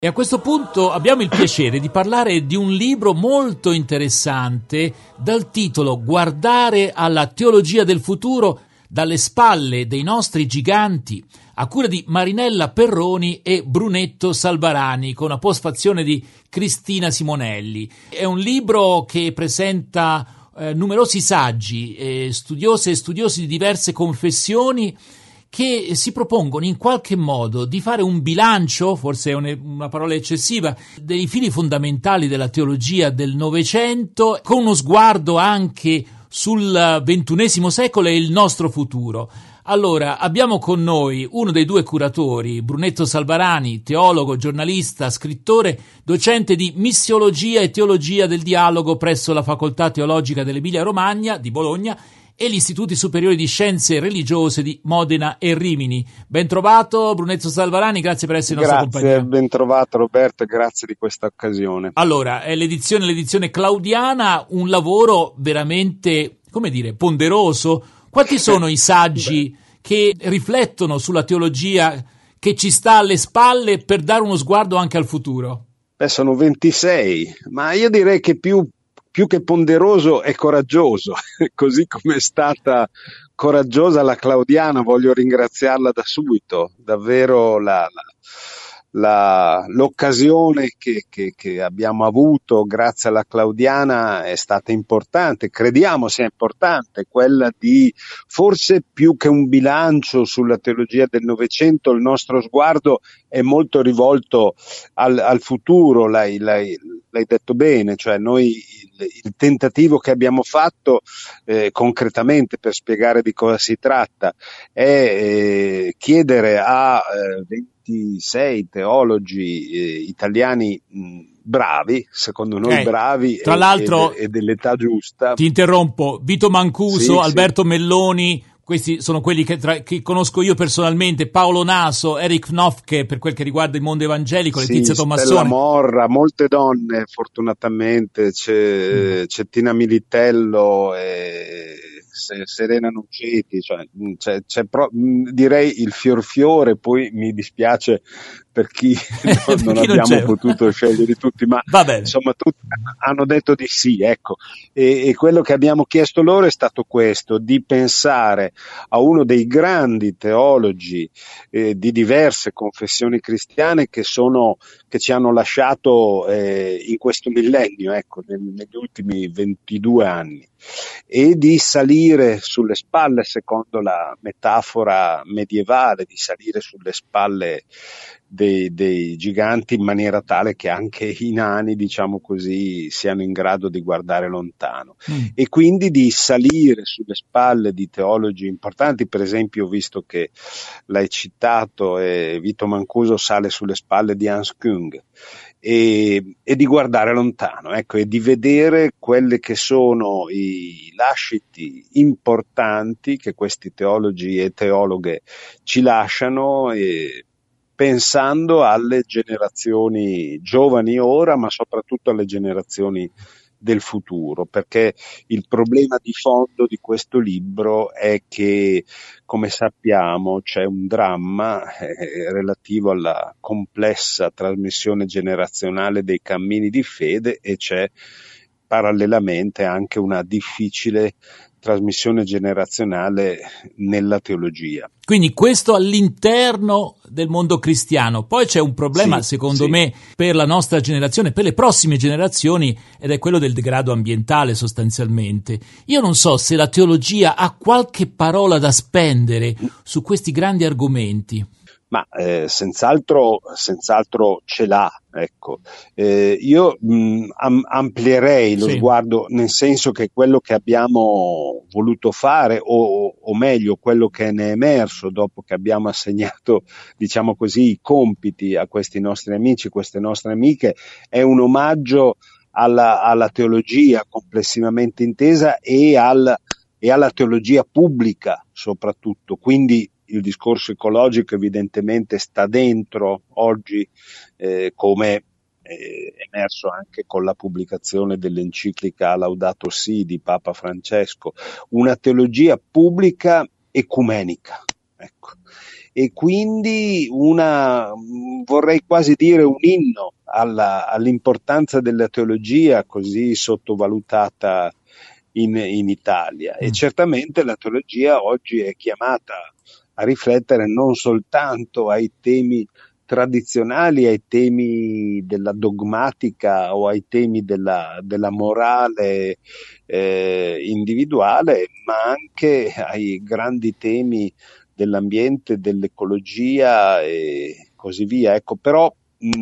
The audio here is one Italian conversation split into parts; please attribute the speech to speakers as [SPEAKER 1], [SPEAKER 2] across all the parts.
[SPEAKER 1] E a questo punto abbiamo il piacere di parlare di un libro molto interessante dal titolo Guardare alla teologia del futuro dalle spalle dei nostri giganti, a cura di Marinella Perroni e Brunetto Salvarani, con una postfazione di Cristina Simonelli. È un libro che presenta numerosi saggi, studiose e studiosi di diverse confessioni, che si propongono in qualche modo di fare un bilancio, forse è una parola eccessiva, dei fili fondamentali della teologia del Novecento, con uno sguardo anche sul XXI secolo e il nostro futuro. Allora, abbiamo con noi uno dei due curatori, Brunetto Salvarani, teologo, giornalista, scrittore, docente di missiologia e teologia del dialogo presso la Facoltà Teologica dell'Emilia Romagna di Bologna e gli Istituti Superiori di Scienze Religiose di Modena e Rimini. Ben trovato Brunetto Salvarani, grazie per essere in nostra compagnia.
[SPEAKER 2] Grazie, ben trovato Roberto e grazie di questa occasione.
[SPEAKER 1] Allora, è l'edizione claudiana, un lavoro veramente, come dire, ponderoso. Quanti sono i saggi che riflettono sulla teologia che ci sta alle spalle per dare uno sguardo anche al futuro?
[SPEAKER 2] Sono 26, ma io direi che più che ponderoso è coraggioso, così come è stata coraggiosa la Claudiana, voglio ringraziarla da subito, davvero l'occasione che abbiamo avuto grazie alla Claudiana è stata importante, crediamo sia importante, quella di forse più che un bilancio sulla teologia del Novecento, il nostro sguardo è molto rivolto al futuro, l'hai detto bene, cioè noi il tentativo che abbiamo fatto concretamente per spiegare di cosa si tratta è chiedere a 26 teologi italiani bravi, secondo noi bravi,
[SPEAKER 1] tra l'altro,
[SPEAKER 2] e dell'età giusta.
[SPEAKER 1] Ti interrompo, Vito Mancuso,
[SPEAKER 2] sì,
[SPEAKER 1] Alberto Melloni, questi sono quelli che conosco io personalmente, Paolo Naso, Eric Knopfke per quel che riguarda il mondo evangelico, Letizia Tommassoni.
[SPEAKER 2] Stella Morra, molte donne fortunatamente, c'è Tina Militello Serena Nuceti, direi il fiore, poi mi dispiace per chi non abbiamo potuto scegliere tutti, ma insomma tutti hanno detto di sì, ecco. E quello che abbiamo chiesto loro è stato questo, di pensare a uno dei grandi teologi di diverse confessioni cristiane che ci hanno lasciato in questo millennio, ecco, negli ultimi 22 anni, e di salire sulle spalle, secondo la metafora medievale, di salire sulle spalle dei giganti in maniera tale che anche i nani, diciamo così, siano in grado di guardare lontano e quindi di salire sulle spalle di teologi importanti. Per esempio, visto che l'hai citato, Vito Mancuso sale sulle spalle di Hans Küng e di guardare lontano, ecco, e di vedere quelle che sono i lasciti importanti che questi teologi e teologhe ci lasciano, pensando alle generazioni giovani ora, ma soprattutto alle generazioni del futuro, perché il problema di fondo di questo libro è che, come sappiamo, c'è un dramma relativo alla complessa trasmissione generazionale dei cammini di fede e c'è parallelamente anche una difficile trasmissione generazionale nella teologia.
[SPEAKER 1] Quindi questo all'interno del mondo cristiano. Poi c'è un problema, secondo me, per la nostra generazione, per le prossime generazioni, ed è quello del degrado ambientale sostanzialmente. Io non so se la teologia ha qualche parola da spendere su questi grandi argomenti.
[SPEAKER 2] Ma senz'altro ce l'ha, ecco. Io amplierei lo sguardo, nel senso che quello che abbiamo voluto fare, o meglio quello che ne è emerso dopo che abbiamo assegnato, diciamo così, i compiti a questi nostri amici, queste nostre amiche, è un omaggio alla teologia complessivamente intesa e alla teologia pubblica soprattutto, quindi il discorso ecologico evidentemente sta dentro oggi, come emerso anche con la pubblicazione dell'enciclica Laudato Si di Papa Francesco, una teologia pubblica ecumenica, ecco. e quindi vorrei quasi dire un inno all'importanza della teologia così sottovalutata in Italia. E certamente la teologia oggi è chiamata a riflettere non soltanto ai temi tradizionali, ai temi della dogmatica o ai temi della morale individuale, ma anche ai grandi temi dell'ambiente, dell'ecologia e così via. Ecco, però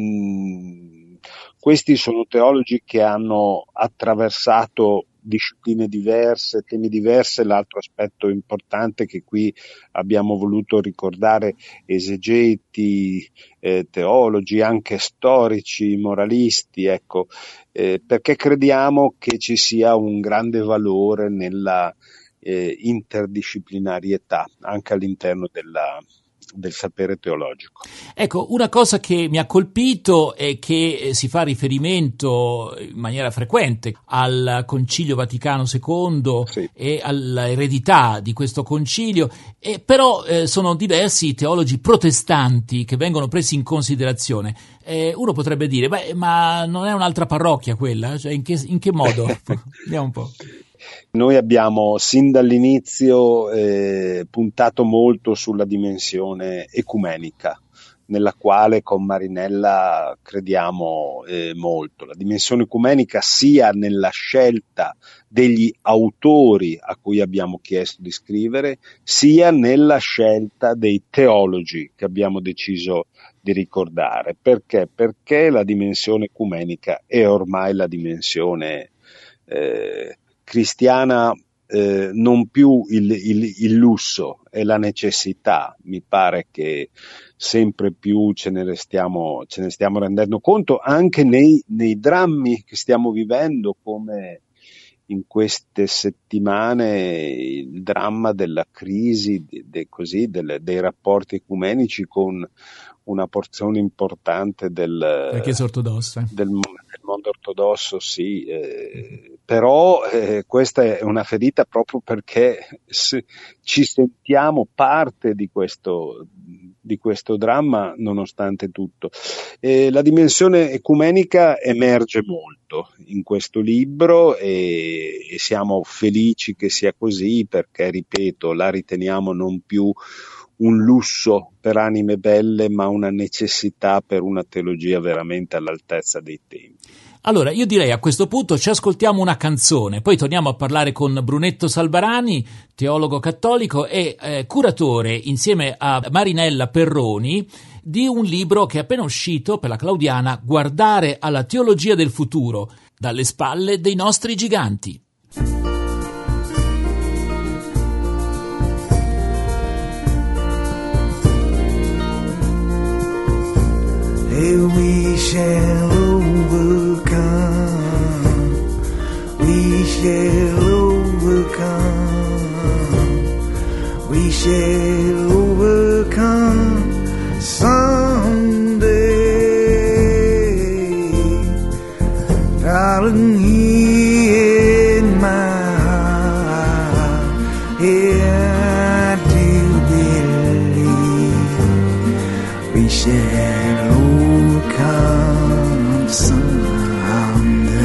[SPEAKER 2] questi sono teologi che hanno attraversato discipline diverse, temi diversi. L'altro aspetto importante che qui abbiamo voluto ricordare: esegeti, teologi, anche storici, moralisti, ecco, perché crediamo che ci sia un grande valore nella interdisciplinarietà anche all'interno del sapere teologico.
[SPEAKER 1] Ecco, una cosa che mi ha colpito è che si fa riferimento in maniera frequente al Concilio Vaticano II, sì, e all'eredità di questo concilio, però sono diversi teologi protestanti che vengono presi in considerazione. Uno potrebbe dire, ma non è un'altra parrocchia quella? Cioè, in che modo? Vediamo un po'.
[SPEAKER 2] Noi abbiamo sin dall'inizio puntato molto sulla dimensione ecumenica, nella quale con Marinella crediamo molto. La dimensione ecumenica sia nella scelta degli autori a cui abbiamo chiesto di scrivere, sia nella scelta dei teologi che abbiamo deciso di ricordare. Perché? Perché la dimensione ecumenica è ormai la dimensione cristiana, non più il lusso e la necessità. Mi pare che sempre più ce ne stiamo rendendo conto anche nei drammi che stiamo vivendo, come in queste settimane il dramma della crisi dei rapporti ecumenici con una porzione importante della
[SPEAKER 1] Chiesa ortodossa,
[SPEAKER 2] del mondo ortodosso, sì, però questa è una ferita proprio perché ci sentiamo parte di questo dramma nonostante tutto. La dimensione ecumenica emerge molto in questo libro e siamo felici che sia così, perché, ripeto, la riteniamo non più un lusso per anime belle, ma una necessità per una teologia veramente all'altezza dei tempi.
[SPEAKER 1] Allora, io direi a questo punto ci ascoltiamo una canzone, poi torniamo a parlare con Brunetto Salvarani, teologo cattolico e curatore insieme a Marinella Perroni di un libro che è appena uscito per la Claudiana, Guardare alla teologia del futuro, dalle spalle dei nostri giganti.
[SPEAKER 3] And we shall overcome, we shall overcome, we shall overcome someday. Darling, here in my heart, here I do believe we shall come someday.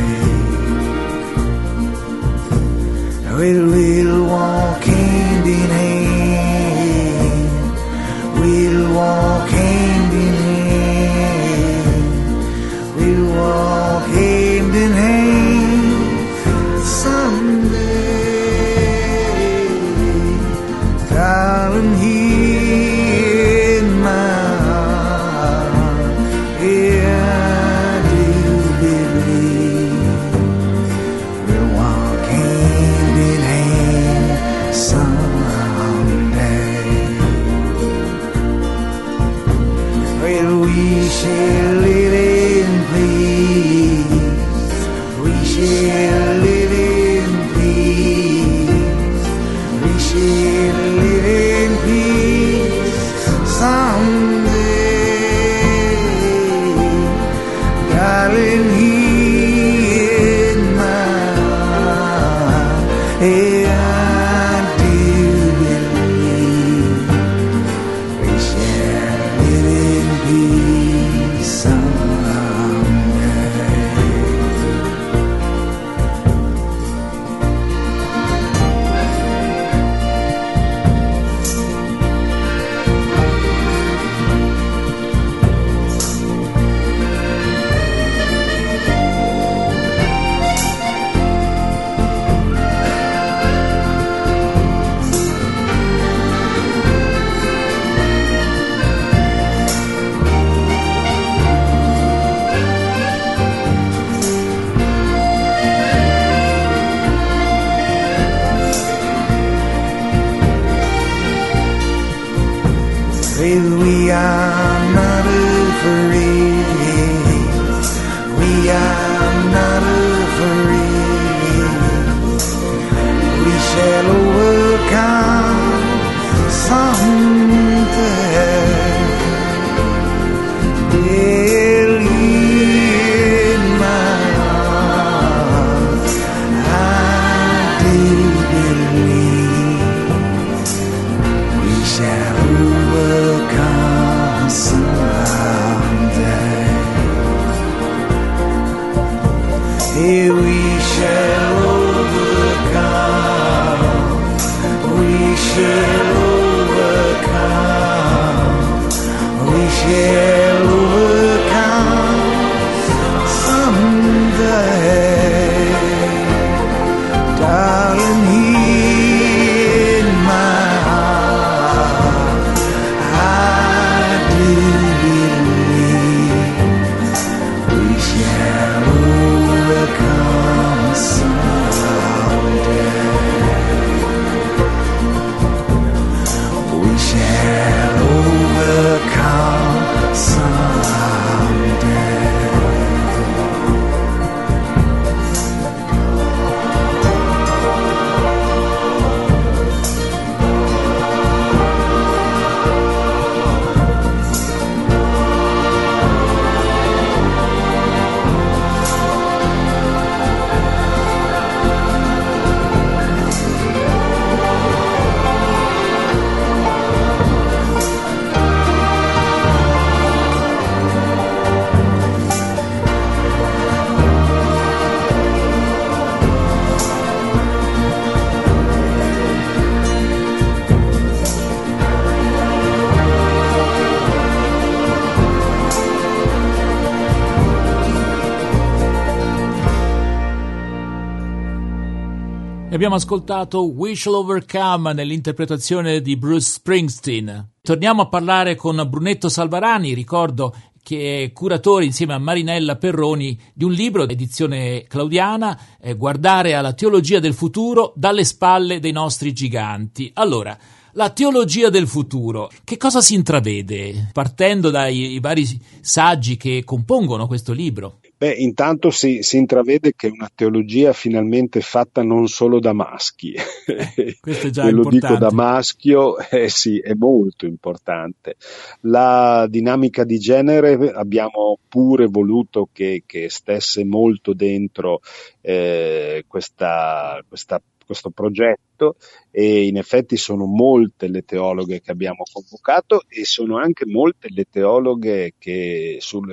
[SPEAKER 3] We'll walk hand in hand. We'll walk hand in hand. We'll walk hand in hand. we are not afraid. We are not afraid. We shall overcome someday. In my heart, I do believe we shall overcome someday. Hey, we shall overcome. We shall overcome. We shall overcome someday. Darling, in my heart, I do believe we shall overcome someday. We shall overcome someday.
[SPEAKER 1] Abbiamo ascoltato We Shall Overcome nell'interpretazione di Bruce Springsteen. Torniamo a parlare con Brunetto Salvarani, ricordo che è curatore insieme a Marinella Perroni di un libro, edizione claudiana, Guardare alla teologia del futuro dalle spalle dei nostri giganti. Allora, la teologia del futuro, che cosa si intravede partendo dai vari saggi che compongono questo libro?
[SPEAKER 2] Beh, intanto si intravede che è una teologia finalmente fatta non solo da maschi.
[SPEAKER 1] Questo è già
[SPEAKER 2] Ve lo
[SPEAKER 1] importante.
[SPEAKER 2] dico da maschio, sì, è molto importante. La dinamica di genere abbiamo pure voluto che stesse molto dentro questo progetto, e in effetti sono molte le teologhe che abbiamo convocato e sono anche molte le teologhe sulle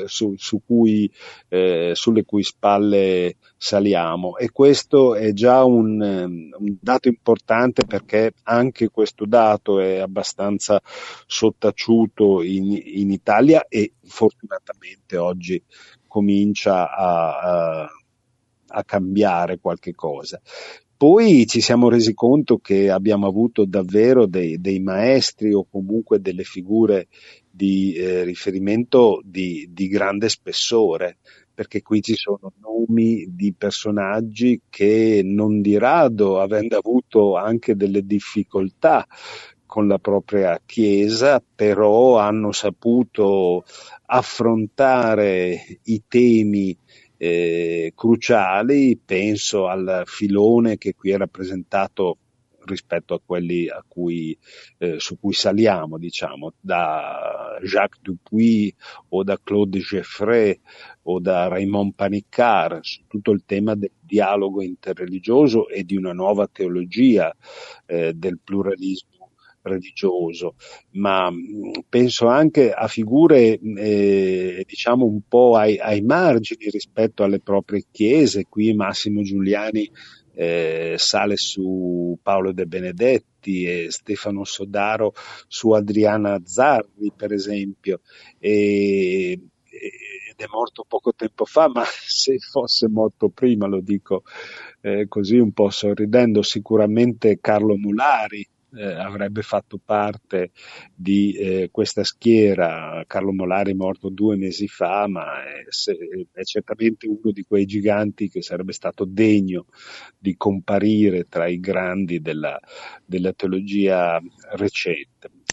[SPEAKER 2] cui spalle saliamo, e questo è già un dato importante, perché anche questo dato è abbastanza sottaciuto in Italia e fortunatamente oggi comincia a cambiare qualche cosa. Poi ci siamo resi conto che abbiamo avuto davvero dei maestri, o comunque delle figure di riferimento di grande spessore, perché qui ci sono nomi di personaggi che non di rado, avendo avuto anche delle difficoltà con la propria Chiesa, però hanno saputo affrontare i temi cruciali. Penso al filone che qui è rappresentato rispetto a quelli su cui saliamo, diciamo, da Jacques Dupuy o da Claude Geffray o da Raymond Panicard, su tutto il tema del dialogo interreligioso e di una nuova teologia del pluralismo religioso, ma penso anche a figure diciamo un po' ai margini rispetto alle proprie chiese. Qui Massimo Giuliani sale su Paolo De Benedetti e Stefano Sodaro su Adriana Zarri, per esempio, ed è morto poco tempo fa, ma se fosse morto prima, lo dico così un po' sorridendo, sicuramente Carlo Mulari avrebbe fatto parte di questa schiera. Carlo Molari è morto 2 mesi fa, ma è certamente uno di quei giganti che sarebbe stato degno di comparire tra i grandi della teologia recente.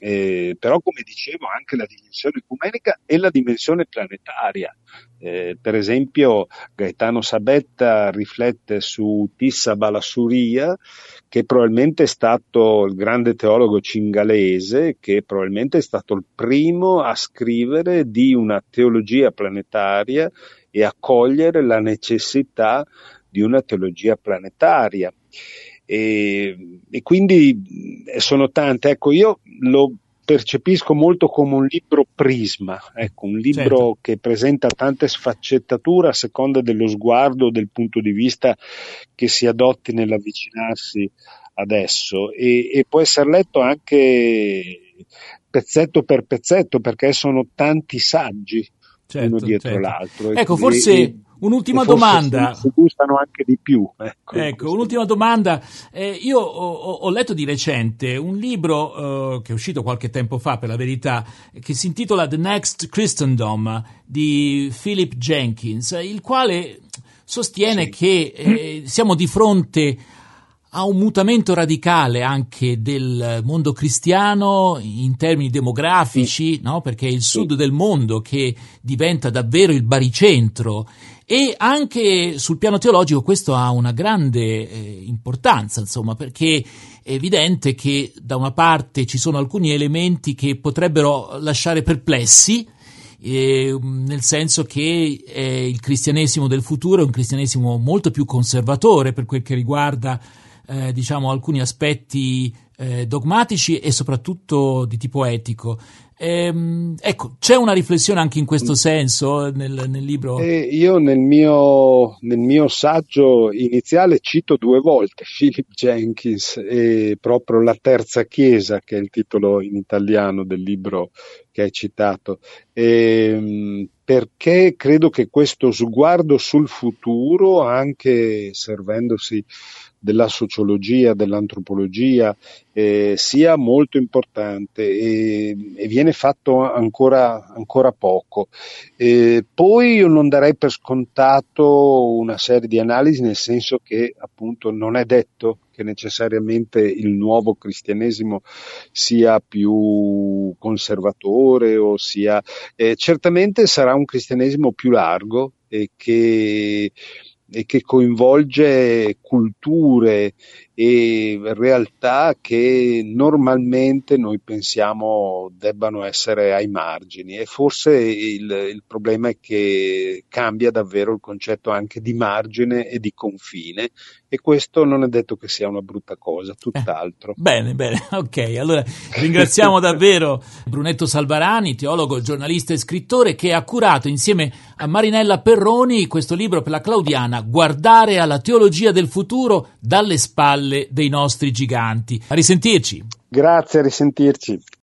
[SPEAKER 2] però come dicevo anche la dimensione ecumenica e la dimensione planetaria. Per esempio Gaetano Sabetta riflette su Tissa Balasuria, che probabilmente è stato il grande teologo cingalese, che probabilmente è stato il primo a scrivere di una teologia planetaria e a cogliere la necessità di una teologia planetaria. E quindi sono tante. Ecco, io lo percepisco molto come un libro prisma, ecco, un libro
[SPEAKER 1] certo,
[SPEAKER 2] che presenta tante sfaccettature a seconda dello sguardo, del punto di vista che si adotti nell'avvicinarsi adesso, e può essere letto anche pezzetto per pezzetto, perché sono tanti saggi uno
[SPEAKER 1] certo,
[SPEAKER 2] dietro
[SPEAKER 1] certo.
[SPEAKER 2] l'altro,
[SPEAKER 1] Ecco, forse un'ultima domanda.
[SPEAKER 2] si gustano anche di più.
[SPEAKER 1] Ecco, un'ultima domanda. Io ho letto di recente un libro che è uscito qualche tempo fa, per la verità, che si intitola The Next Christendom di Philip Jenkins, il quale sostiene che siamo di fronte a un mutamento radicale anche del mondo cristiano in termini demografici, no? Perché è il sud del mondo che diventa davvero il baricentro, e anche sul piano teologico questo ha una grande importanza, insomma, perché è evidente che da una parte ci sono alcuni elementi che potrebbero lasciare perplessi, nel senso che il cristianesimo del futuro è un cristianesimo molto più conservatore per quel che riguarda diciamo alcuni aspetti dogmatici e soprattutto di tipo etico. Ecco, c'è una riflessione anche in questo senso nel libro?
[SPEAKER 2] Io nel mio saggio iniziale cito 2 volte Philip Jenkins e proprio La Terza Chiesa, che è il titolo in italiano del libro che hai citato, perché credo che questo sguardo sul futuro, anche servendosi della sociologia, dell'antropologia, sia molto importante e viene fatto ancora poco. Poi io non darei per scontato una serie di analisi, nel senso che appunto non è detto che necessariamente il nuovo cristianesimo sia più conservatore o sia certamente sarà un cristianesimo più largo e che coinvolge culture e realtà che normalmente noi pensiamo debbano essere ai margini, e forse il problema è che cambia davvero il concetto anche di margine e di confine, e questo non è detto che sia una brutta cosa, tutt'altro.
[SPEAKER 1] Bene, ok, allora ringraziamo davvero Brunetto Salvarani, teologo, giornalista e scrittore, che ha curato insieme a Marinella Perroni questo libro per la Claudiana, Guardare alla teologia del futuro dalle spalle dei nostri giganti. A risentirci.
[SPEAKER 2] Grazie, a risentirci.